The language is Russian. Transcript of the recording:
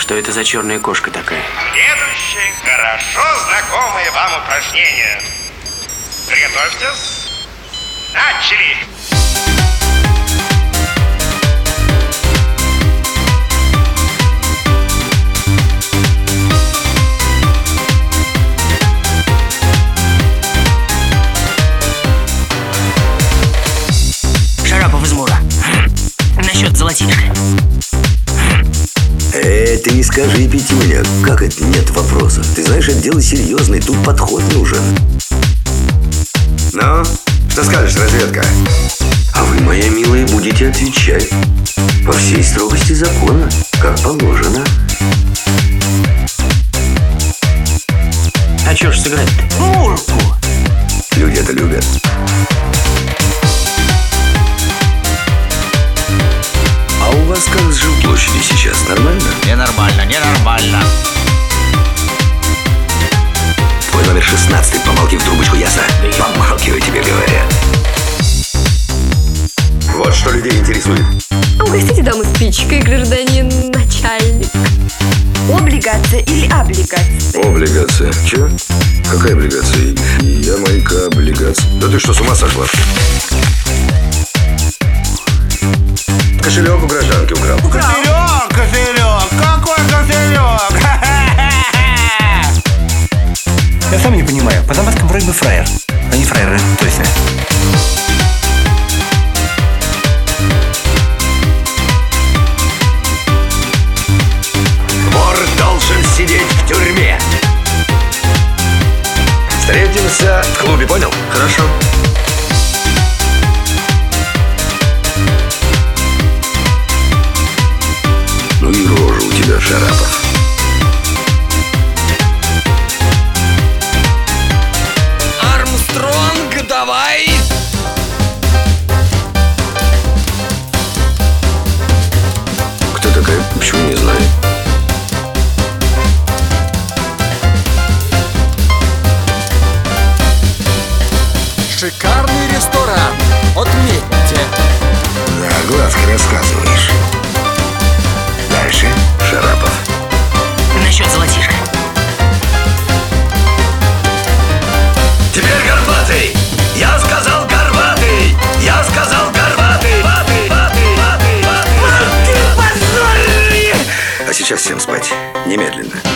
Что это за черная кошка такая? Следующее хорошо знакомое вам упражнение. Приготовьтесь. Начали! Шарапов из Мура. Насчет золотишка. Ты не скажи, Петюня, как это нет вопроса? Ты знаешь, это дело серьезное, тут подход нужен. Ну, что скажешь, разведка? А вы, моя милая, будете отвечать по всей строгости закона, как положено. А чё ж сыграть-то? Мурку! Люди это любят. А у вас как с жилплощади сейчас? Нормально? Ненормально, ненормально. Твой номер 16, помолки в трубочку, ясно? Помалкивай, тебе говорят. Вот что людей интересует. Угостите даму спичкой, гражданин начальник. Облигация или облигация? Облигация. Че? Какая облигация? Я майка облигация. Да ты что, с ума сошла? Кошелек у гражданки украл. Козырек, козырек, какой козырек? Я сам не понимаю, по замазкам вроде бы фраер, а не фраеры, точно. Вор должен сидеть в тюрьме. Встретимся в клубе, понял? Хорошо. Ну и рожа у тебя, Шарапов. Армстронг, давай! Кто такая? Почему не знаю? Шикарный ресторан. Отметьте. Да, глазки рассказываешь. Дальше, Шарапов. Насчет золотишка. Теперь горбатый! Я сказал горбатый! Я сказал горбатый! А сейчас всем спать. Немедленно.